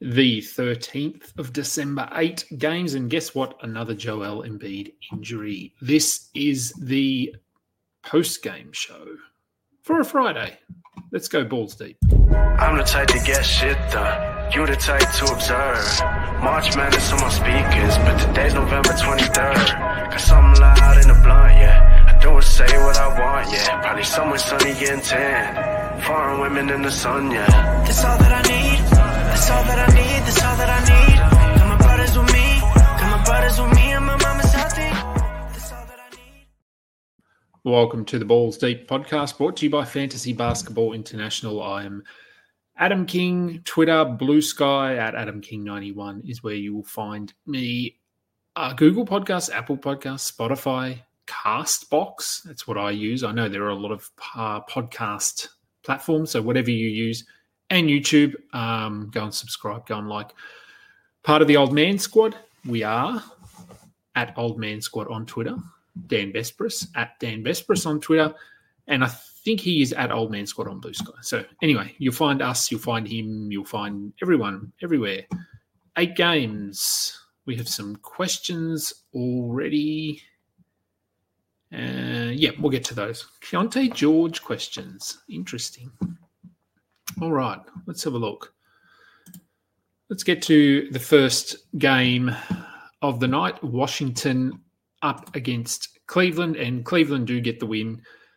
the 13th of December, 8 games. And guess what? Another Joel Embiid injury. This is the post-game show for a Friday. Let's go balls deep. I'm the type to get shit done. You the type to observe. March Madness on my speakers, but today's November 23rd. Got something loud in the blunt, yeah. I don't say what I want, yeah. Probably somewhere sunny getting tan. Foreign women in the sun, yeah. That's all that I need. That's all that I need. That's all that I need. Got my brothers with me. Got my brothers with me and my mama's healthy. That's all that I need. Welcome to the Balls Deep podcast, brought to you by Fantasy Basketball International. I am Adam King. Twitter, Blue Sky at AdamKing91 is where you will find me. Google Podcasts, Apple Podcasts, Spotify, Castbox. That's what I use. I know there are a lot of podcast platforms, so whatever you use, and YouTube, go and subscribe, go and like. Part of the Old Man Squad, we are at Old Man Squad on Twitter. Dan Vesperis at Dan Vesperis on Twitter, and I think he is at Old Man Squad on Blue Sky. So anyway, you'll find us, you'll find him, you'll find everyone, everywhere. 8 games. We have some questions already. We'll get to those. Keontae George questions. Interesting. All right, let's have a look. Let's get to the first game of the night. Washington up against Cleveland, and Cleveland do get the win.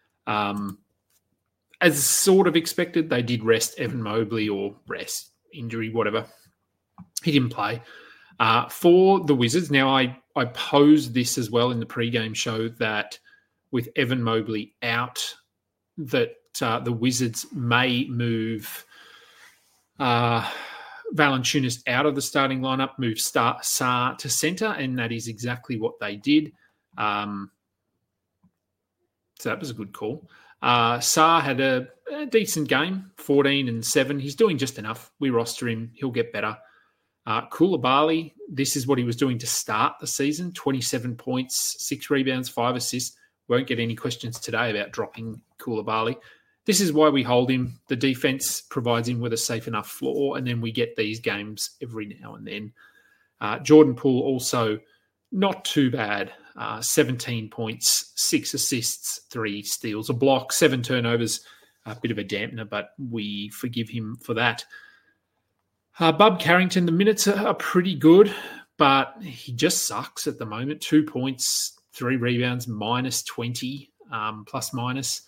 As sort of expected, they did rest Evan Mobley, or rest, injury, whatever. He didn't play. For the Wizards, now I posed this as well in the pregame show that with Evan Mobley out, that the Wizards may move Valanciunas out of the starting lineup, move Sarr to centre, and that is exactly what they did. So that was a good call. Sarr had a decent game, 14 and 7. He's doing just enough. We roster him. He'll get better. Koulibaly, this is what he was doing to start the season, 27 points, 6 rebounds, 5 assists. Won't get any questions today about dropping Koulibaly. This is why we hold him. The defense provides him with a safe enough floor, and then we get these games every now and then. Jordan Poole also not too bad. 17 points, 6 assists, 3 steals, a block, 7 turnovers, a bit of a dampener, but we forgive him for that. Bub Carrington, the minutes are pretty good, but he just sucks at the moment. 2 points, 3 rebounds, minus 20, plus minus.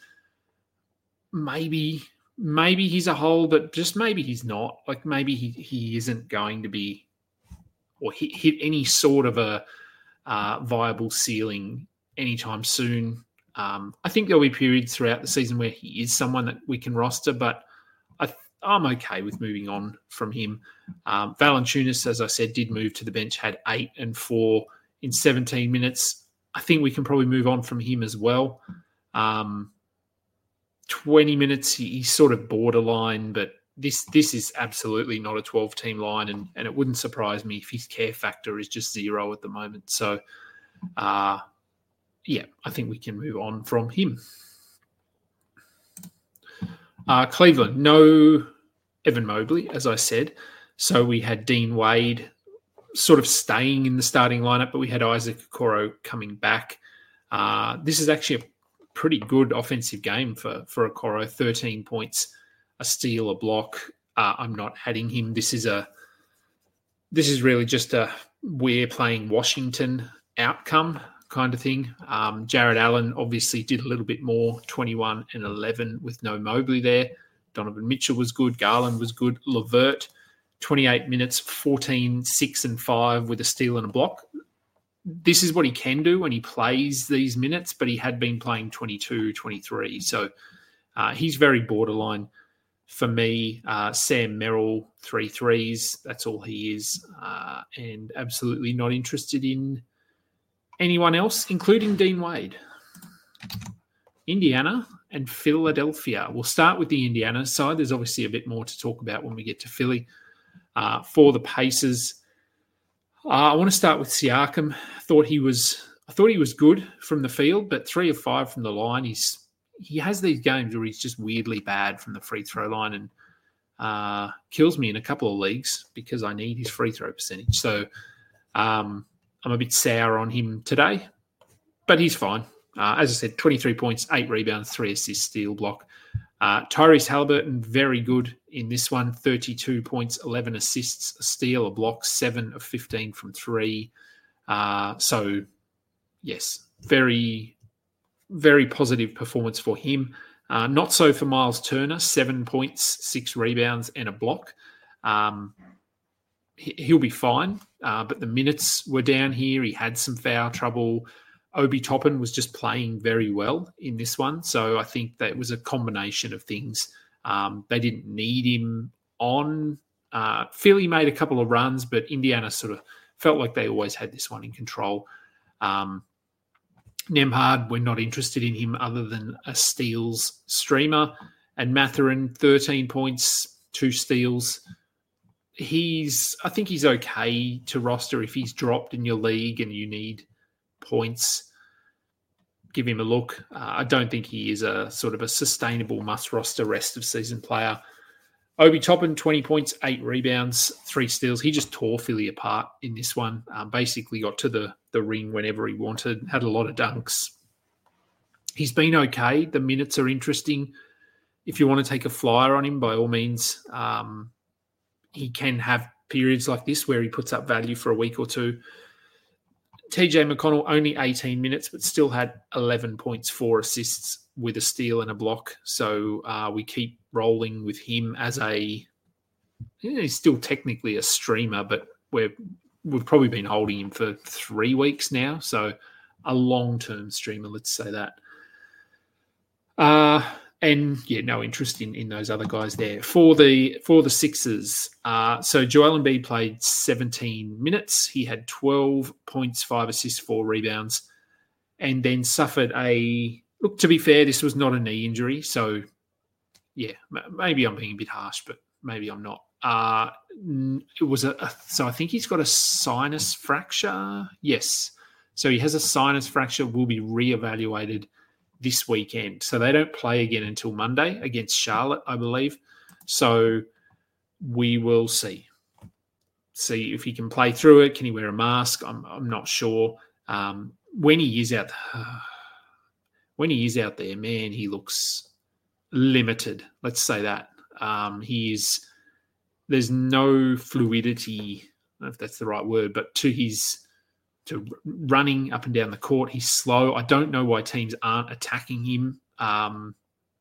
Maybe he's a hole, but just maybe he's not. Like maybe he isn't going to be or hit any sort of a viable ceiling anytime soon. I think there'll be periods throughout the season where he is someone that we can roster, but I'm okay with moving on from him. Valanciunas, as I said, did move to the bench, had 8 and 4 in 17 minutes. I think we can probably move on from him as well. 20 minutes, he's sort of borderline, but this is absolutely not a 12-team line, and it wouldn't surprise me if his care factor is just 0 at the moment. So, I think we can move on from him. Cleveland, no Evan Mobley, as I said. So we had Dean Wade sort of staying in the starting lineup, but we had Isaac Okoro coming back. This is actually a pretty good offensive game for Okoro. 13 points, a steal, a block. I'm not adding him. This is really just a we're playing Washington outcome kind of thing. Jared Allen obviously did a little bit more, 21 and 11 with no Mobley there. Donovan Mitchell was good. Garland was good. LeVert, 28 minutes, 14, 6 and 5 with a steal and a block. This is what he can do when he plays these minutes, but he had been playing 22, 23. So he's very borderline for me. Sam Merrill, 3 threes. That's all he is. And absolutely not interested in anyone else, including Dean Wade. Indiana and Philadelphia. We'll start with the Indiana side. There's obviously a bit more to talk about when we get to Philly. For the Pacers, I want to start with Siakam. I thought he was good from the field, but 3 of 5 from the line. He has these games where he's just weirdly bad from the free throw line, and kills me in a couple of leagues because I need his free throw percentage. So I'm a bit sour on him today, but he's fine. As I said, 23 points, 8 rebounds, 3 assists, steal, block. Tyrese Halliburton, very good in this one. 32 points, 11 assists, a steal, a block, 7 of 15 from 3. So, yes, very, very positive performance for him. Not so for Miles Turner, 7 points, 6 rebounds, and a block. He'll be fine, but the minutes were down here. He had some foul trouble. Obi Toppin was just playing very well in this one. So I think that was a combination of things. They didn't need him on. Philly made a couple of runs, but Indiana sort of felt like they always had this one in control. Nembhard, we're not interested in him other than a steals streamer. And Mathurin, 13 points, 2 steals. I think he's okay to roster if he's dropped in your league and you need points. Give him a look. I don't think he is a sort of a sustainable must-roster rest of season player. Obi Toppin, 20 points, 8 rebounds, 3 steals. He just tore Philly apart in this one. Basically got to the ring whenever he wanted, had a lot of dunks. He's been okay. The minutes are interesting. If you want to take a flyer on him, by all means, he can have periods like this where he puts up value for a week or two. TJ McConnell, only 18 minutes, but still had 11 points, 4 assists with a steal and a block. So we keep rolling with him as he's still technically a streamer, but we've probably been holding him for 3 weeks now. So a long-term streamer, let's say that. And yeah, no interest in those other guys there. For the Sixers, so Joel Embiid played 17 minutes. He had 12 points, 5 assists, 4 rebounds, and then suffered look, to be fair, this was not a knee injury. So yeah, maybe I'm being a bit harsh, but maybe I'm not. It was so I think he's got a sinus fracture. Yes. So he has a sinus fracture, will be reevaluated this weekend. So they don't play again until Monday against Charlotte, I believe. So we will see if he can play through it. Can he wear a mask? I'm not sure. When he is out there, man, he looks limited. Let's say that. There's no fluidity, I don't know if that's the right word, but to running up and down the court. He's slow. I don't know why teams aren't attacking him, not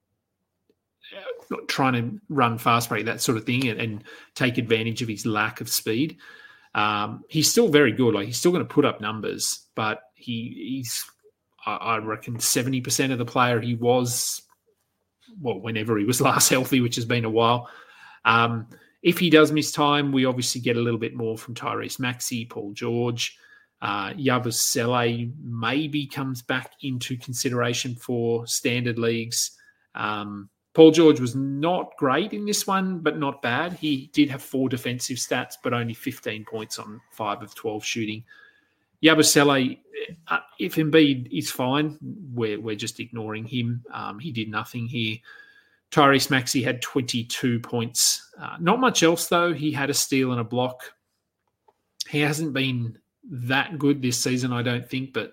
trying to run fast break, that sort of thing, and take advantage of his lack of speed. He's still very good. Like, he's still going to put up numbers, but he's, I reckon, 70% of the player he was, well, whenever he was last healthy, which has been a while. If he does miss time, we obviously get a little bit more from Tyrese Maxey, Paul George. Yabusele maybe comes back into consideration for standard leagues. Paul George was not great in this one, but not bad. He did have 4 defensive stats, but only 15 points on 5 of 12 shooting. Yabusele, if Embiid is fine, we're just ignoring him. He did nothing here. Tyrese Maxey had 22 points. Not much else, though. He had a steal and a block. He hasn't been that good this season, I don't think, but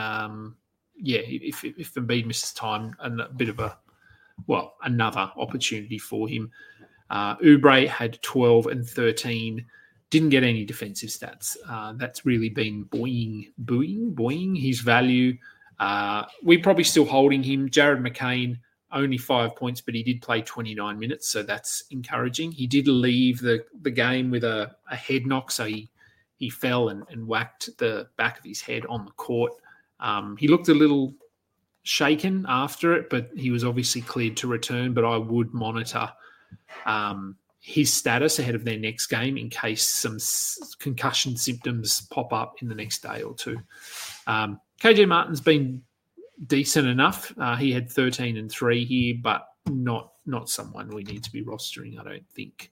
if Embiid misses time, a bit of another opportunity for him. Oubre had 12 and 13, didn't get any defensive stats. That's really been buoying his value. We're probably still holding him. Jared McCain, only 5 points, but he did play 29 minutes, so that's encouraging. He did leave the game with a head knock, so he fell and whacked the back of his head on the court. He looked a little shaken after it, but he was obviously cleared to return. But I would monitor his status ahead of their next game in case some concussion symptoms pop up in the next day or two. KJ Martin's been decent enough. He had 13 and 3 here, but not someone we need to be rostering, I don't think.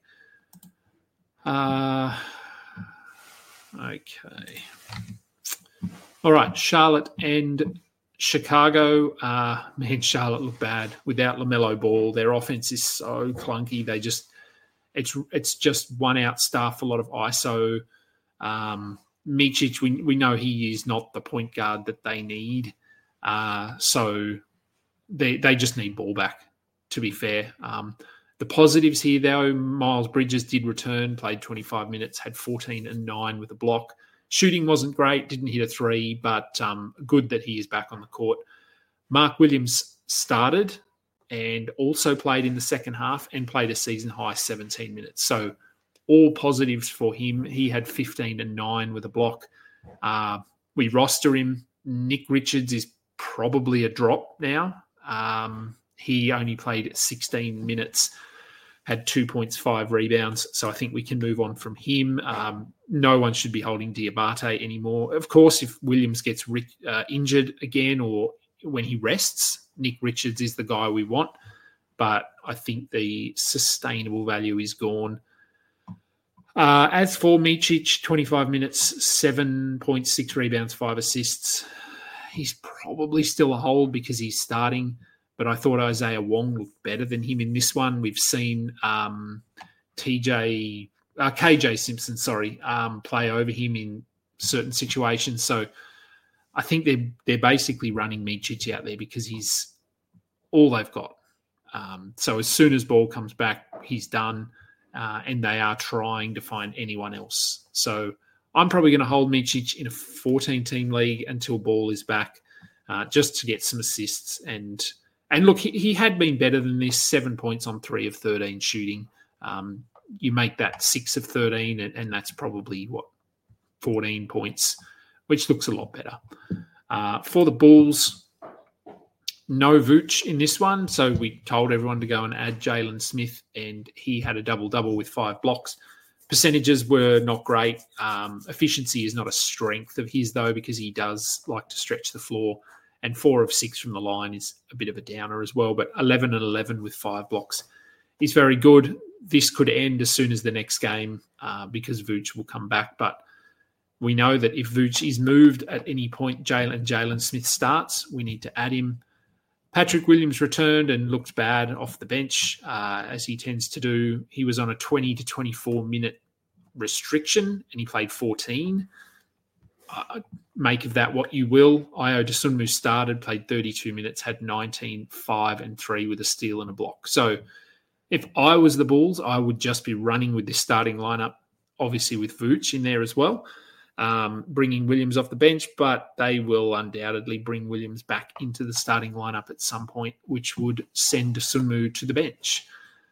Okay. All right, Charlotte and Chicago. Man, Charlotte look bad without LaMelo Ball. Their offense is so clunky. They just It's just one out staff, a lot of ISO. Micic, we know he is not the point guard that they need. So they just need ball back, to be fair. The positives here, though, Miles Bridges did return, played 25 minutes, had 14 and 9 with a block. Shooting wasn't great, didn't hit a three, but good that he is back on the court. Mark Williams started and also played in the second half and played a season-high 17 minutes. So all positives for him. He had 15 and 9 with a block. We roster him. Nick Richards is probably a drop now. He only played 16 minutes, had 2 points, 5 rebounds. So I think we can move on from him. No one should be holding Diabate anymore. Of course, if Williams gets injured again or when he rests, Nick Richards is the guy we want. But I think the sustainable value is gone. As for Micic, 25 minutes, 7.6 rebounds, 5 assists. He's probably still a hold because he's starting, but I thought Isaiah Wong looked better than him in this one. We've seen KJ Simpson, play over him in certain situations. So I think they're basically running Micic out there because he's all they've got. So as soon as ball comes back, he's done. And they are trying to find anyone else. So I'm probably going to hold Micic in a 14-team league until ball is back, just to get some assists. And look, he had been better than this, 7 points on 3 of 13 shooting. You make that 6 of 13, and that's probably, 14 points, which looks a lot better. For the Bulls, no Vooch in this one, so we told everyone to go and add Jalen Smith, and he had a double-double with 5 blocks. Percentages were not great. Efficiency is not a strength of his, though, because he does like to stretch the floor, and 4 of 6 from the line is a bit of a downer as well, but 11 and 11 with 5 blocks is very good. This could end as soon as the next game because Vooch will come back, but we know that if Vooch is moved at any point, Jalen Smith starts, we need to add him. Patrick Williams returned and looked bad off the bench, as he tends to do. He was on a 20 to 24-minute restriction, and he played 14. Make of that what you will. Ayo Dosunmu started, played 32 minutes, had 19, 5, and 3 with a steal and a block. So if I was the Bulls, I would just be running with this starting lineup, obviously with Vooch in there as well. Bringing Williams off the bench, but they will undoubtedly bring Williams back into the starting lineup at some point, which would send Dosunmu to the bench.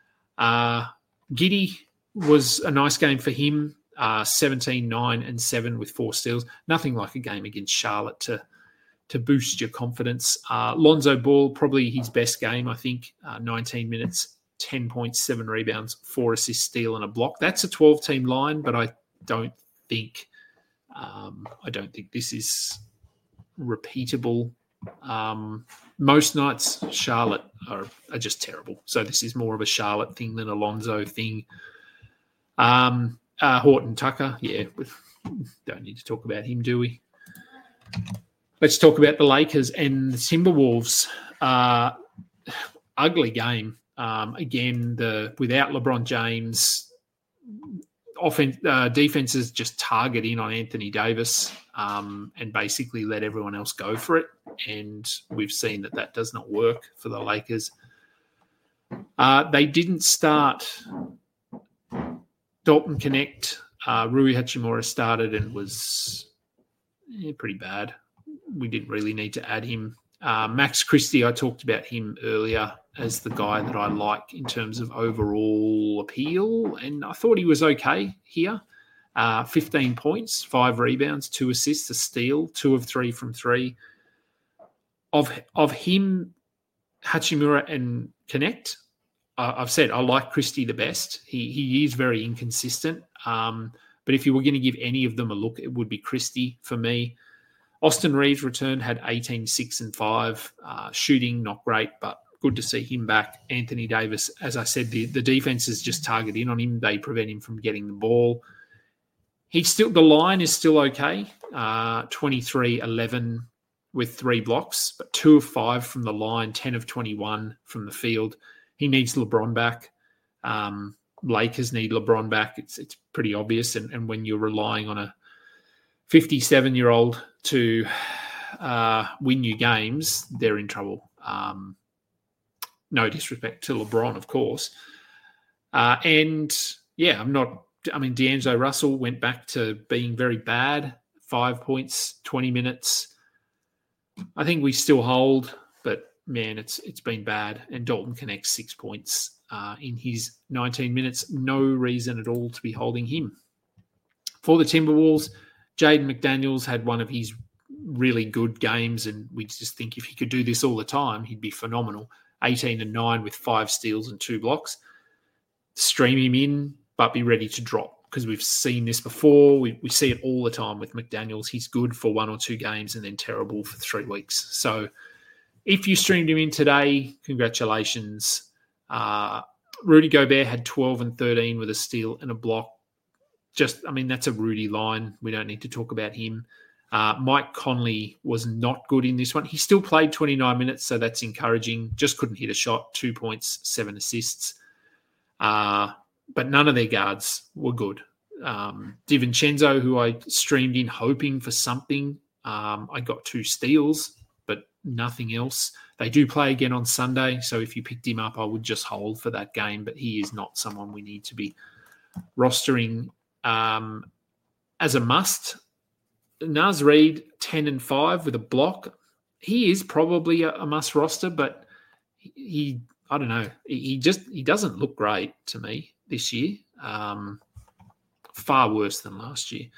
Giddey was a nice game for him, 17, 9, and 7 with 4 steals. Nothing like a game against Charlotte to boost your confidence. Lonzo Ball, probably his best game, I think, 19 minutes, 10 points, 7 rebounds, 4 assists, steal, and a block. That's a 12-team line, but I don't think this is repeatable. Most nights, Charlotte are just terrible. So this is more of a Charlotte thing than a Lonzo thing. Horton Tucker, don't need to talk about him, do we? Let's talk about the Lakers and the Timberwolves. Ugly game. Again, without LeBron James, defenses just target in on Anthony Davis and basically let everyone else go for it. And we've seen that does not work for the Lakers. They didn't start Dalton Connect. Rui Hachimura started and was pretty bad. We didn't really need to add him. Max Christie, I talked about him earlier as the guy that I like in terms of overall appeal, and I thought he was okay here. 15 points, 5 rebounds, 2 assists, a steal, 2 of 3 from 3. Of him, Hachimura and Connect, I've said I like Christie the best. He is very inconsistent, but if you were going to give any of them a look, it would be Christie for me. Austin Reeves returned, had 18, 6, and 5. Shooting, not great, but good to see him back. Anthony Davis, as I said, the defenses just target in on him. They prevent him from getting the ball. The line is still okay. 23, 11 with 3 blocks, but 2 of 5 from the line, 10 of 21 from the field. He needs LeBron back. Lakers need LeBron back. It's pretty obvious. And when you're relying on a 57-year-old to win you games, they're in trouble. No disrespect to LeBron, of course. D'Angelo Russell went back to being very bad. 5 points, 20 minutes. I think we still hold, but man, it's been bad. And Dalton connects 6 points in his 19 minutes. No reason at all to be holding him. For the Timberwolves, Jaden McDaniels had one of his really good games, and we just think if he could do this all the time, he'd be phenomenal. 18-9 with 5 steals and 2 blocks. Stream him in, but be ready to drop, because we've seen this before. We see it all the time with McDaniels. He's good for 1 or 2 games and then terrible for 3 weeks. So if you streamed him in today, congratulations. Rudy Gobert had 12 and 13 with a steal and a block. That's a Rudy line. We don't need to talk about him. Mike Conley was not good in this one. He still played 29 minutes, so that's encouraging. Just couldn't hit a shot. 2 points, 7 assists. But none of their guards were good. DiVincenzo, who I streamed in hoping for something, I got 2 steals, but nothing else. They do play again on Sunday, so if you picked him up, I would just hold for that game, but he is not someone we need to be rostering as a must. Naz Reid, 10 and 5 with a block. He is probably a must roster, but I don't know. He doesn't look great to me this year. Far worse than last year.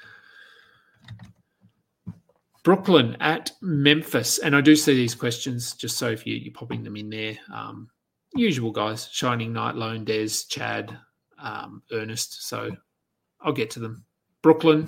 Brooklyn at Memphis. And I do see these questions, just so if you're popping them in there. Usual guys, Shining Knight, Lone Des, Chad, Ernest. So I'll get to them. Brooklyn.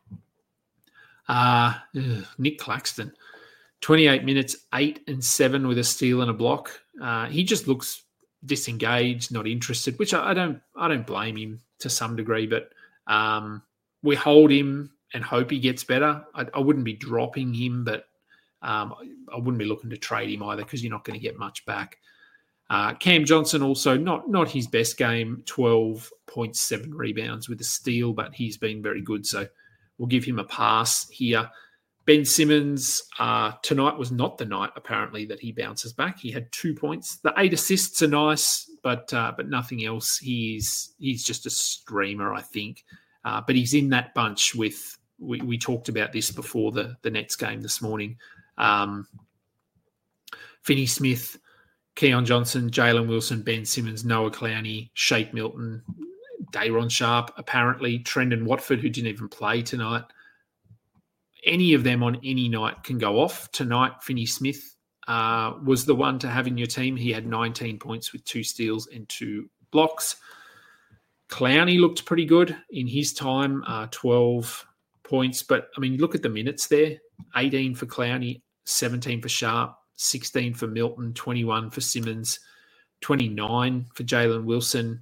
Nick Claxton. 28 minutes, 8 and 7 with a steal and a block. He just looks disengaged, not interested, which I don't blame him to some degree, but we hold him and hope he gets better. I wouldn't be dropping him, but I wouldn't be looking to trade him either, because you're not going to get much back. Cam Johnson also not his best game, 12.7 rebounds with a steal, but he's been very good, so we'll give him a pass here. Ben Simmons, tonight was not the night, apparently, that he bounces back. He had 2 points. The 8 assists are nice, but nothing else. He's just a streamer, I think. But he's in that bunch with, we talked about this before the Nets game this morning. Finney Smith, Keon Johnson, Jalen Wilson, Ben Simmons, Noah Clowney, Shake Milton, Day'Ron Sharp, apparently, Trendon Watford, who didn't even play tonight. Any of them on any night can go off. Tonight, Finney Smith was the one to have in your team. He had 19 points with 2 steals and 2 blocks. Clowney looked pretty good in his time, 12 points. But, look at the minutes there. 18 for Clowney, 17 for Sharp, 16 for Milton, 21 for Simmons, 29 for Jalen Wilson,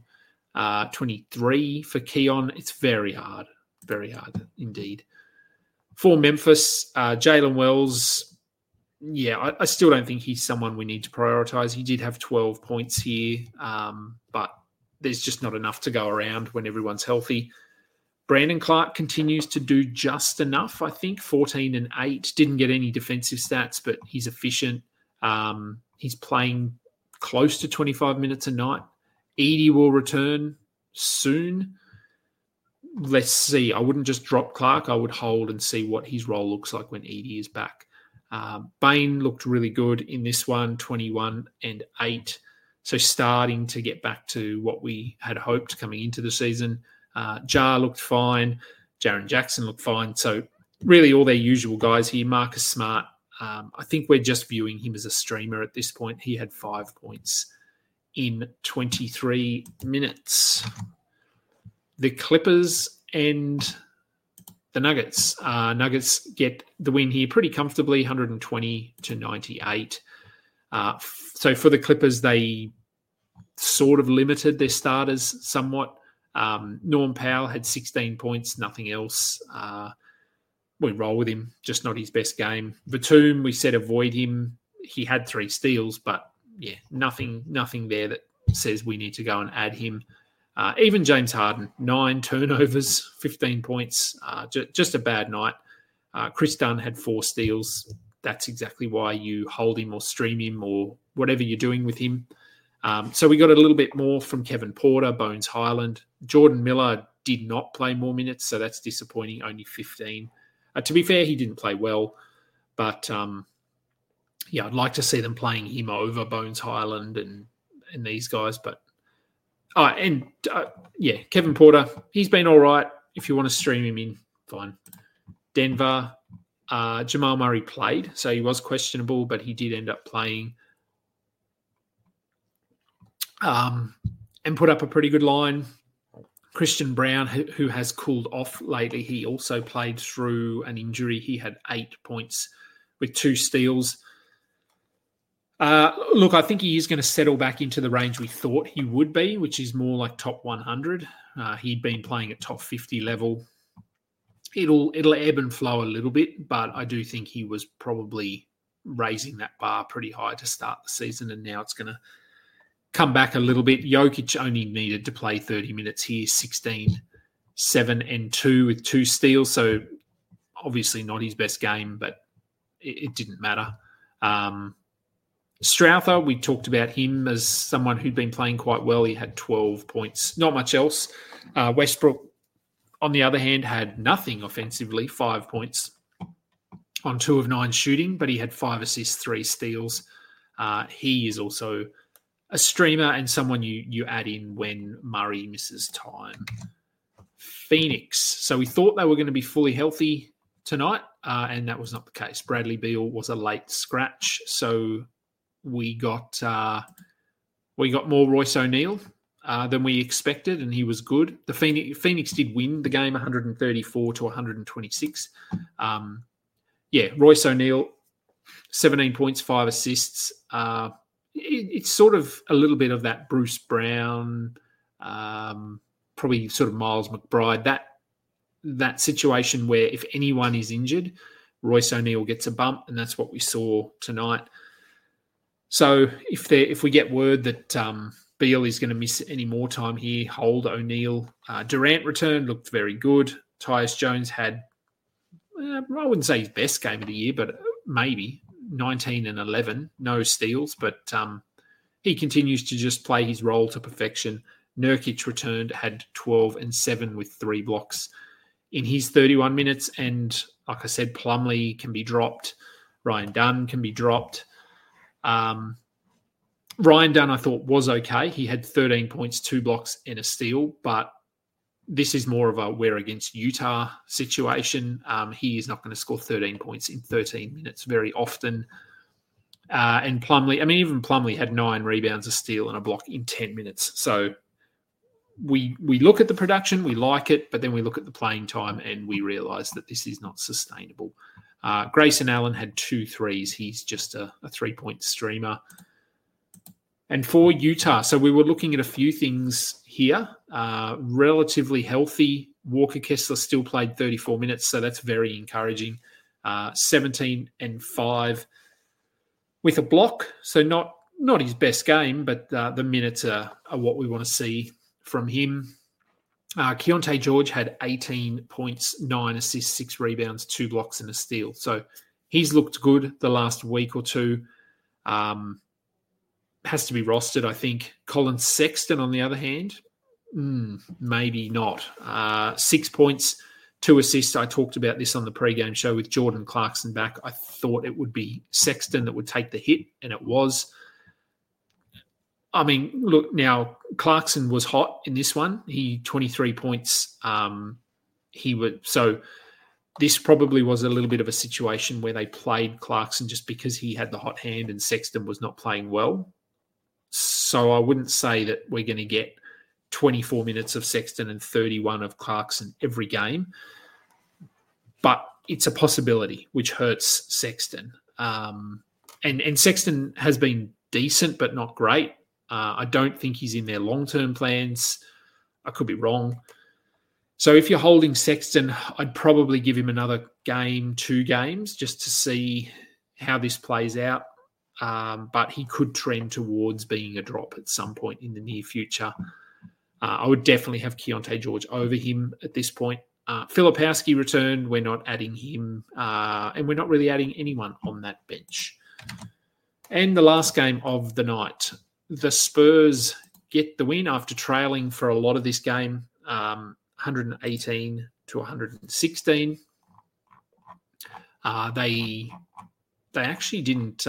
23 for Keon. It's very hard indeed. For Memphis, Jalen Wells, I still don't think he's someone we need to prioritise. He did have 12 points here, but there's just not enough to go around when everyone's healthy. Brandon Clark continues to do just enough, I think, 14 and 8. Didn't get any defensive stats, but he's efficient. He's playing close to 25 minutes a night. Edey will return soon. Let's see. I wouldn't just drop Clark. I would hold and see what his role looks like when Edey is back. Bain looked really good in this one, 21 and 8. So starting to get back to what we had hoped coming into the season. Jar looked fine. Jaren Jackson looked fine. So really all their usual guys here. Marcus Smart, I think we're just viewing him as a streamer at this point. He had 5 points in 23 minutes. The Clippers and the Nuggets. Nuggets get the win here pretty comfortably, 120-98. So for the Clippers, they sort of limited their starters somewhat. Norm Powell had 16 points, nothing else. We roll with him, just not his best game. Batum, we said avoid him. He had 3 steals, but nothing there that says we need to go and add him. Even James Harden, 9 turnovers, 15 points, just a bad night. Chris Dunn had 4 steals. That's exactly why you hold him or stream him or whatever you're doing with him. So we got a little bit more from Kevin Porter, Bones Highland. Jordan Miller did not play more minutes, so that's disappointing, only 15. To be fair, he didn't play well, but I'd like to see them playing him over Bones Highland and these guys. But Kevin Porter, he's been all right. If you want to stream him in, fine. Denver, Jamal Murray played, so he was questionable, but he did end up playing and put up a pretty good line. Christian Brown, who has cooled off lately, he also played through an injury. He had 8 points with 2 steals. Look, I think he is going to settle back into the range we thought he would be, which is more like top 100. He'd been playing at top 50 level. It'll ebb and flow a little bit, but I do think he was probably raising that bar pretty high to start the season, and now it's going to come back a little bit. Jokic only needed to play 30 minutes here, 16, 7, and 2 with 2 steals. So obviously not his best game, but it didn't matter. Strouthar, we talked about him as someone who'd been playing quite well. He had 12 points, not much else. Westbrook, on the other hand, had nothing offensively, 5 points on 2 of 9 shooting, but he had 5 assists, 3 steals. He is also a streamer and someone you add in when Murray misses time. Phoenix. So we thought they were going to be fully healthy tonight, and that was not the case. Bradley Beal was a late scratch, so we got more Royce O'Neal than we expected, and he was good. The Phoenix did win the game 134 to 126. Royce O'Neal, 17 points, 5 assists. It's sort of a little bit of that Bruce Brown, probably sort of Miles McBride, that situation where if anyone is injured, Royce O'Neal gets a bump, and that's what we saw tonight. So if we get word that Beal is going to miss any more time here, hold O'Neal. Durant returned, looked very good. Tyus Jones had, I wouldn't say his best game of the year, but maybe 19 and 11, no steals, but he continues to just play his role to perfection. Nurkic returned, had 12 and 7 with 3 blocks in his 31 minutes. And like I said, Plumlee can be dropped. Ryan Dunn can be dropped. Ryan Dunn, I thought, was okay. He had 13 points, 2 blocks, and a steal, but this is more of a we're against Utah situation. He is not going to score 13 points in 13 minutes very often. And Plumlee, even Plumlee had 9 rebounds, a steal, and a block in 10 minutes. So we look at the production, we like it, but then we look at the playing time and we realise that this is not sustainable. Grayson Allen had 2 threes. He's just a 3-point streamer. And for Utah, so we were looking at a few things here. Relatively healthy. Walker Kessler still played 34 minutes, so that's very encouraging. 17 and 5 with a block. So not his best game, but the minutes are what we want to see from him. Keontae George had 18 points, 9 assists, 6 rebounds, 2 blocks and a steal. So he's looked good the last week or two. Has to be rostered, I think. Colin Sexton, on the other hand, maybe not. 6 points, 2 assists. I talked about this on the pregame show with Jordan Clarkson back. I thought it would be Sexton that would take the hit, and it was. Look, now Clarkson was hot in this one. He 23 points. This probably was a little bit of a situation where they played Clarkson just because he had the hot hand and Sexton was not playing well. So I wouldn't say that we're going to get 24 minutes of Sexton and 31 of Clarkson every game. But it's a possibility, which hurts Sexton. And Sexton has been decent, but not great. I don't think he's in their long-term plans. I could be wrong. So if you're holding Sexton, I'd probably give him another game, 2 games, just to see how this plays out. But he could trend towards being a drop at some point in the near future. I would definitely have Keontae George over him at this point. Filipowski returned. We're not adding him, and we're not really adding anyone on that bench. And the last game of the night, the Spurs get the win after trailing for a lot of this game, 118 to 116. They actually didn't.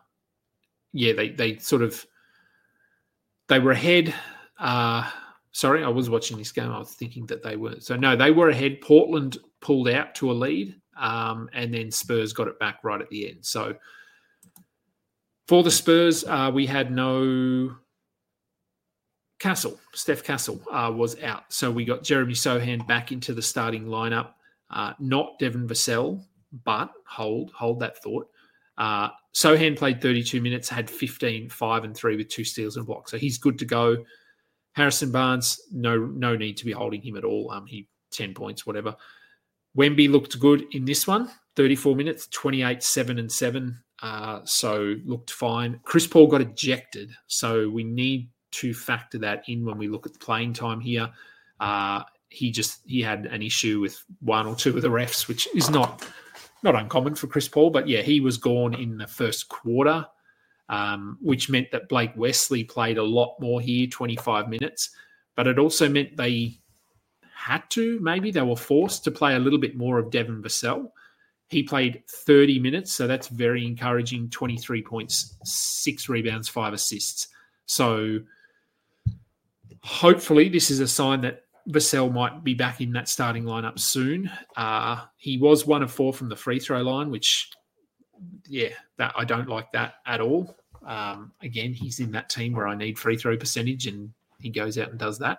They were ahead. Sorry, I was watching this game. I was thinking that they were. So, no, they were ahead. Portland pulled out to a lead, and then Spurs got it back right at the end. So, for the Spurs, we had no Castle. Steph Castle was out. So, we got Jeremy Sohan back into the starting lineup. Not Devin Vassell, but hold that thought. Sohan played 32 minutes, had 15, 5 and 3 with 2 steals and a block. So, he's good to go. Harrison Barnes, no need to be holding him at all. He 10 points, whatever. Wemby looked good in this one, 34 minutes, 28, 7 and 7. So looked fine. Chris Paul got ejected, so we need to factor that in when we look at the playing time here. He had an issue with 1 or 2 of the refs, which is not uncommon for Chris Paul. But yeah, he was gone in the first quarter. Which meant that Blake Wesley played a lot more here, 25 minutes. But it also meant they had to, maybe they were forced to play a little bit more of Devin Vassell. He played 30 minutes, so that's very encouraging, 23 points, 6 rebounds, 5 assists. So hopefully this is a sign that Vassell might be back in that starting lineup soon. He was 1 of 4 from the free throw line, which... yeah, that I don't like that at all. Again, he's in that team where I need free throw percentage, and he goes out and does that.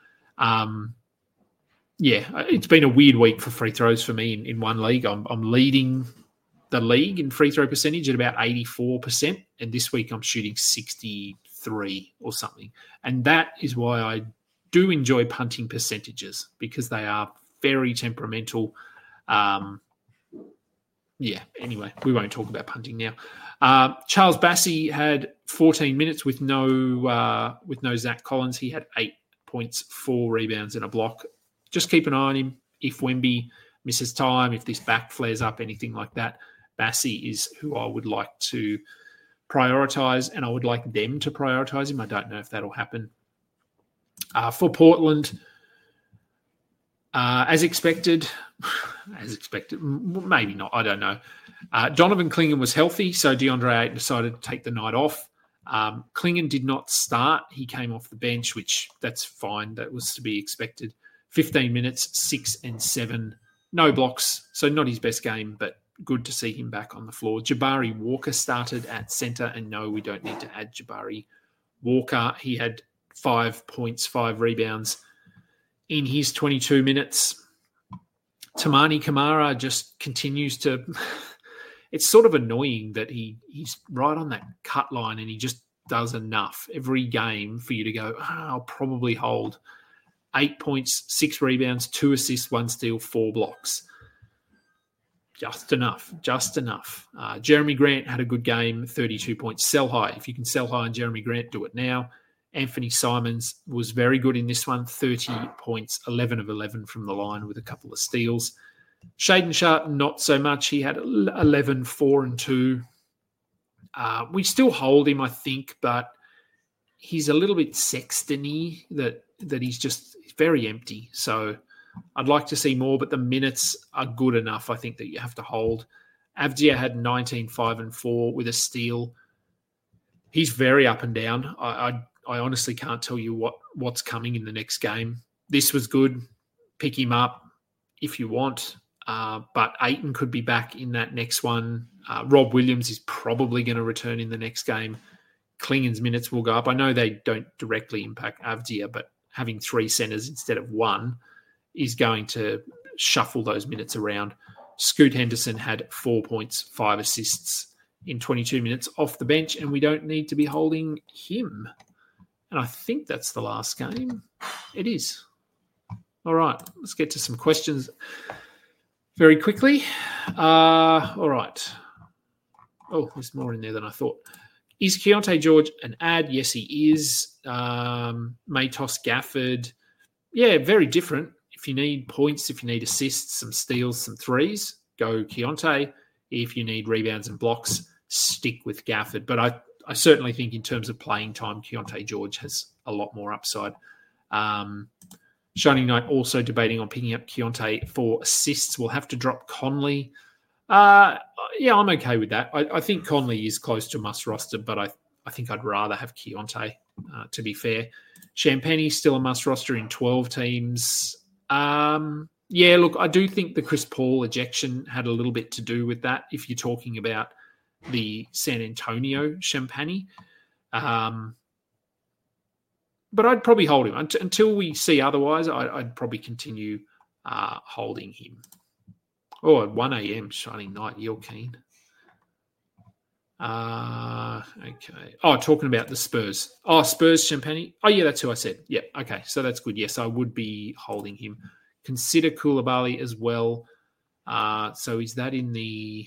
It's been a weird week for free throws for me in one league. I'm leading the league in free throw percentage at about 84%, and this week I'm shooting 63 or something. And that is why I do enjoy punting percentages, because they are very temperamental. Anyway, we won't talk about punting now. Charles Bassey had 14 minutes with no Zach Collins. He had 8 points, 4 rebounds and a block. Just keep an eye on him. If Wemby misses time, if this back flares up, anything like that, Bassey is who I would like to prioritise, and I would like them to prioritise him. I don't know if that'll happen. For Portland, as expected, maybe not, I don't know. Donovan Clingan was healthy, so DeAndre Ayton decided to take the night off. Clingan did not start. He came off the bench, which that's fine. That was to be expected. 15 minutes, 6 and 7. No blocks, so not his best game, but good to see him back on the floor. Jabari Walker started at centre, and no, we don't need to add Jabari Walker. He had 5 points, 5 rebounds in his 22 minutes. Tamani Kamara just continues to... it's sort of annoying that he's right on that cut line and he just does enough every game for you to go, I'll probably hold. 8 points, 6 rebounds, 2 assists, 1 steal, 4 blocks. Just enough. Jeremy Grant had a good game, 32 points. Sell high. If you can sell high on Jeremy Grant, do it now. Anthony Simons was very good in this one, 30 points, 11 of 11 from the line with a couple of steals. Shaden Sharp, not so much. He had 11, 4 and 2. We still hold him, I think, but he's a little bit Sexton-y that he's just very empty. So I'd like to see more, but the minutes are good enough, I think, that you have to hold. Avdia had 19, 5 and 4 with a steal. He's very up and down. I honestly can't tell you what's coming in the next game. This was good. Pick him up if you want. But Ayton could be back in that next one. Rob Williams is probably going to return in the next game. Clingan's minutes will go up. I know they don't directly impact Avdia, but having 3 centers instead of 1 is going to shuffle those minutes around. Scoot Henderson had 4 points, 5 assists in 22 minutes off the bench, and we don't need to be holding him. And I think that's the last game. It is. All right, let's get to some questions very quickly. All right. Oh, there's more in there than I thought. Is Keontae George an ad? Yes, he is. Matos Gafford. Yeah, very different. If you need points, if you need assists, some steals, some threes, go Keontae. If you need rebounds and blocks, stick with Gafford. But I certainly think in terms of playing time, Keontae George has a lot more upside. Shining Knight also debating on picking up Keontae for assists. We'll have to drop Conley. Yeah, I'm okay with that. I think Conley is close to must roster, but I think I'd rather have Keontae, to be fair. Champagne's still a must roster in 12 teams. Yeah, look, I do think the Chris Paul ejection had a little bit to do with that if you're talking about the San Antonio Champagne. But I'd probably hold him. Until we see otherwise, I'd probably continue holding him. Oh, at 1 a.m. Shining Knight, you're keen. Okay. Oh, talking about the Spurs. Oh, Spurs, Champagne. Oh, yeah, that's who I said. Yeah, okay. So that's good. Yes, I would be holding him. Consider Koulibaly as well. So is that in the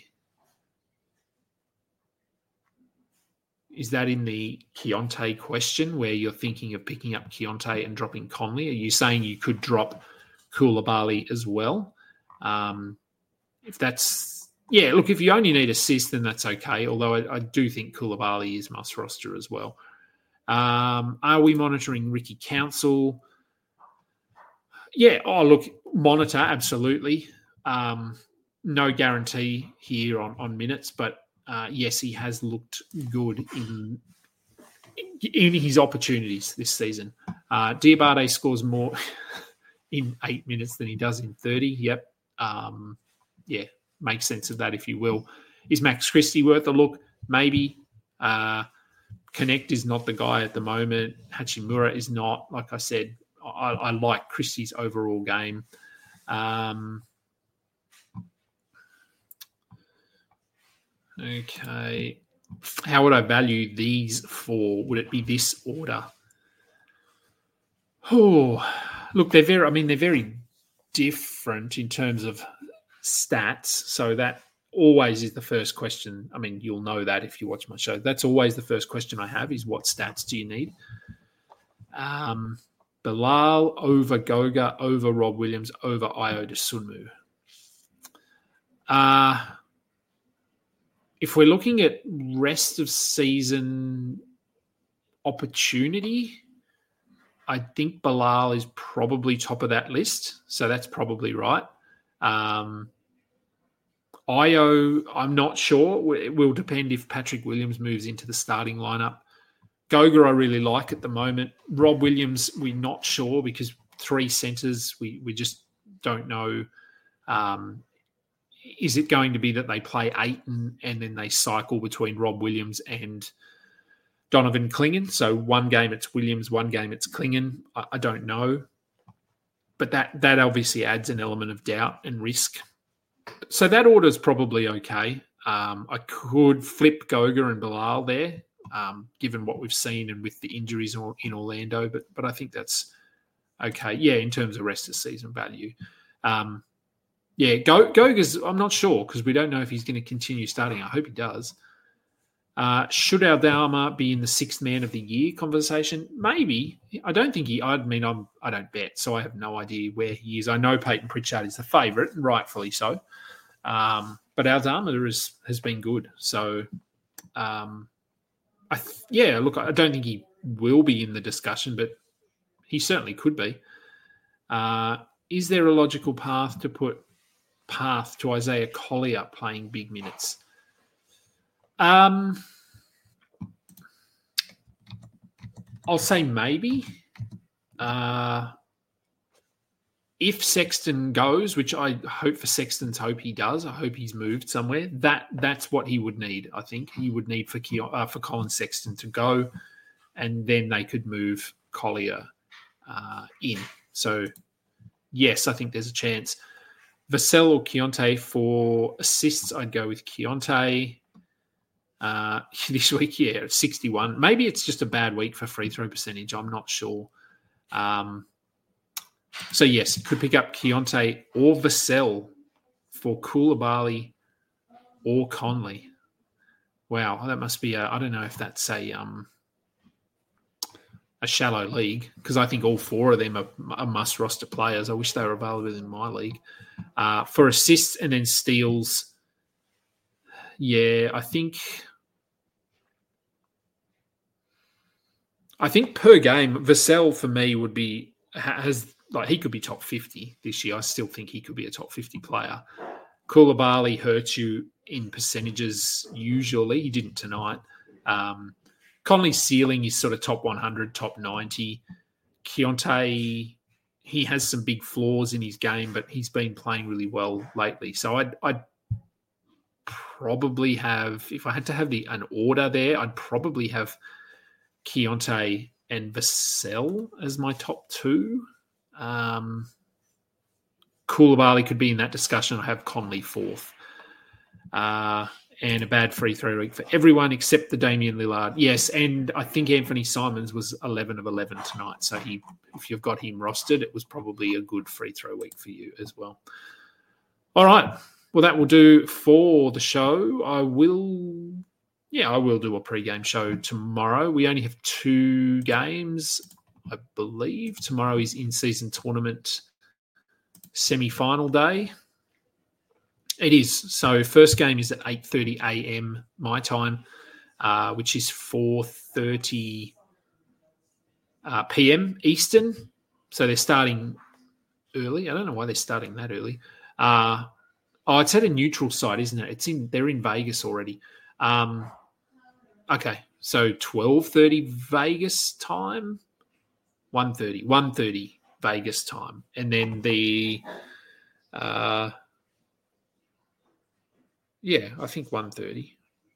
Keontae question where you're thinking of picking up Keontae and dropping Conley? Are you saying you could drop Koulibaly as well? If that's... Yeah, look, if you only need assists, then that's okay, although I do think Koulibaly is must roster as well. Are we monitoring Ricky Council? Yeah, look, monitor, absolutely. No guarantee here on minutes, but yes, he has looked good in his opportunities this season. Diabate scores more in 8 minutes than he does in 30. Yep. Yeah, make sense of that if you will. Is Max Christie worth a look? Maybe. Connect is not the guy at the moment. Hachimura is not. Like I said, I like Christie's overall game. Okay. How would I value these for? Would it be this order? Oh, look, they're very different in terms of stats. So that always is the first question. I mean, you'll know that if you watch my show. That's always the first question I have is what stats do you need? Bilal over Goga, over Rob Williams, over Ayo Dosunmu. If we're looking at rest of season opportunity, I think Bilal is probably top of that list. So that's probably right. Ayo, I'm not sure. It will depend if Patrick Williams moves into the starting lineup. Goga, I really like at the moment. Rob Williams, we're not sure because 3 centres, we just don't know. Is it going to be that they play 8 and then they cycle between Rob Williams and Donovan Clingan? So one game it's Williams, one game it's Clingan. I don't know. But that obviously adds an element of doubt and risk. So that order is probably okay. I could flip Goga and Bilal there, given what we've seen and with the injuries in Orlando. But I think that's okay. Yeah, in terms of rest of season value. Yeah, Goga's, I'm not sure because we don't know if he's going to continue starting. I hope he does. Should Aldama be in the 6th man of the year conversation? Maybe. I don't think I don't bet, so I have no idea where he is. I know Peyton Pritchard is the favourite, and rightfully so. But Aldama has been good. So, look, I don't think he will be in the discussion, but he certainly could be. Is there a logical path to Isaiah Collier playing big minutes? I'll say maybe. If Sexton goes, which I hope for Sexton's hope he does, I hope he's moved somewhere. That's what he would need. I think he would need for Colin Sexton to go, and then they could move Collier in. So yes, I think there's a chance. Vassell or Keontae for assists, I'd go with Keontae. This week, yeah, 61. Maybe it's just a bad week for free throw percentage. I'm not sure. So, yes, could pick up Keontae or Vassell for Koulibaly or Conley. Wow, that must be I don't know if that's a shallow league, because I think all 4 of them are must roster players. I wish they were available in my league. For assists and then steals, yeah, I think per game, Vassell for me would be he could be top 50 this year. I still think he could be a top 50 player. Koulibaly hurts you in percentages usually. He didn't tonight. Conley's ceiling is sort of top 100, top 90. Keontae, he has some big flaws in his game, but he's been playing really well lately. So I'd probably have, if I had to have an order there, I'd probably have Keontae and Vassell as my top 2. Koulibaly could be in that discussion. I have Conley 4th. And a bad free throw week for everyone except the Damian Lillard. Yes, and I think Anthony Simons was 11 of 11 tonight. So if you've got him rostered, it was probably a good free throw week for you as well. All right. Well, that will do for the show. I will do a pre-game show tomorrow. We only have 2 games, I believe. Tomorrow is in-season tournament semi-final day. It is. So first game is at 8:30 a.m. my time, which is 4:30 p.m. Eastern. So they're starting early. I don't know why they're starting that early. It's at a neutral site, isn't it? They're in Vegas already. Okay, so 12:30 Vegas time, 1:30 Vegas time, and then the I think 1:30.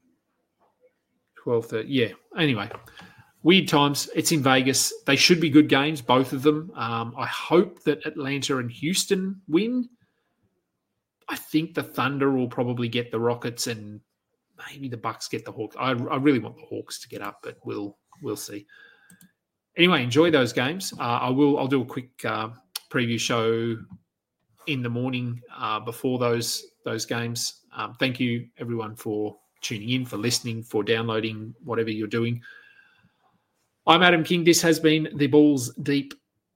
12:30. Yeah. Anyway, weird times. It's in Vegas. They should be good games, both of them. I hope that Atlanta and Houston win. I think the Thunder will probably get the Rockets, and maybe the Bucks get the Hawks. I really want the Hawks to get up, but we'll see. Anyway, enjoy those games. I'll do a quick preview show in the morning before those games. Thank you, everyone, for tuning in, for listening, for downloading, whatever you're doing. I'm Adam King. This has been the Balls Deep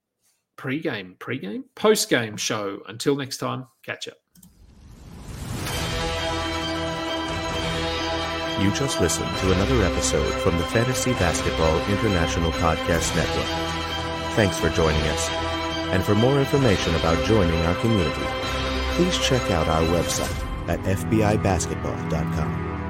post-game show. Until next time, catch up. You just listened to another episode from the Fantasy Basketball International Podcast Network. Thanks for joining us. And for more information about joining our community, please check out our website at fbibasketball.com.